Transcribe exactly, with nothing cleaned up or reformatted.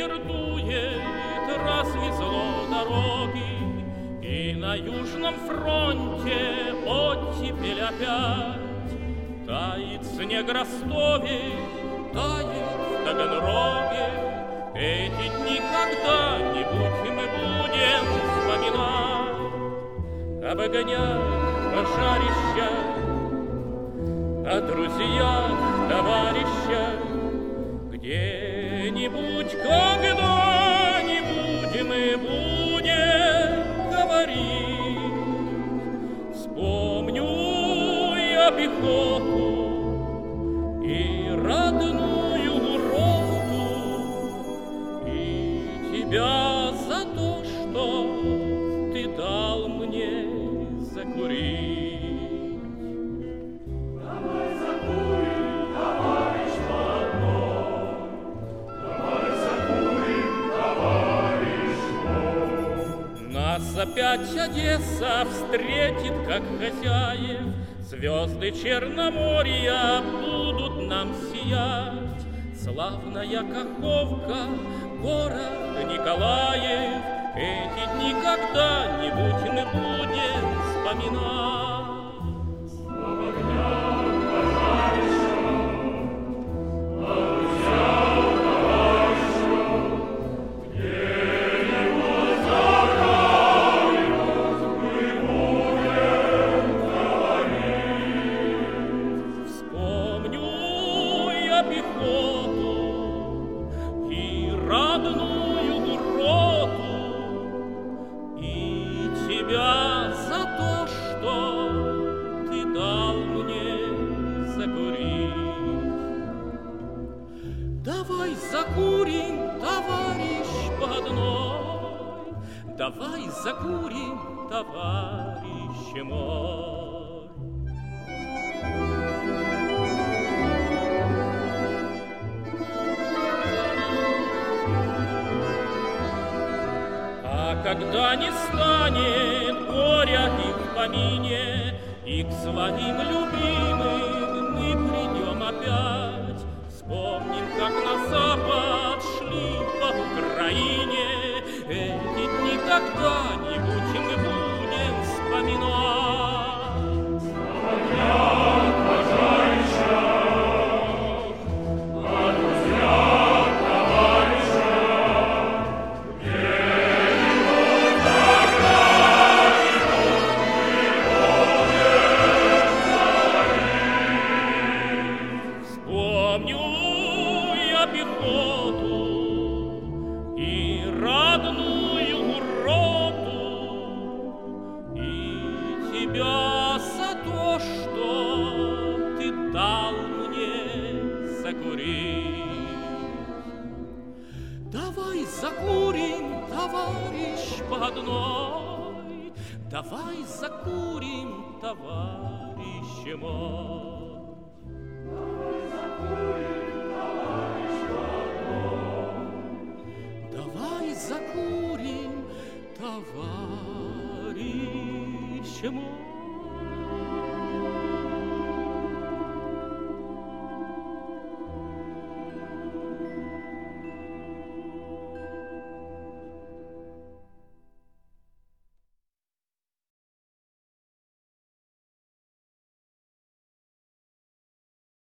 ветер дует, развезло дороги, и на Южном фронте оттепель опять. Тает снег в Ростове, тает в Таганроге. Эти дни когда-нибудь мы будем вспоминать об огнях пожарищах, о друзьях, товарищах. Где-нибудь, когда-нибудь мы будем говорить. Вспомню я пехоту и родную роту, и тебя за то, что ты дал мне закурить. Опять Одесса встретит, как хозяев, звезды Черноморья будут нам сиять. Славная Каховка, город Николаев, эти дни когда-нибудь мы будем вспоминать. Давай закурим, товарищ подной, давай закурим, товарищ мой. А когда не станет горя и в помине, и к своим любимым мы придем опять, вспомним, как на запад шли по Украине. Эти дни когда-нибудь мы будем вспоминать. Огнях пожарищах, о друзьях, товарищах, где-нибудь когда-нибудь мы будем говорить. Вспомню пехоту и родную роту, и тебя за то, что ты дал мне закурить. Давай закурим, товарищ подной, давай закурим, товарищ мой. Давай закурим, товарищ мой.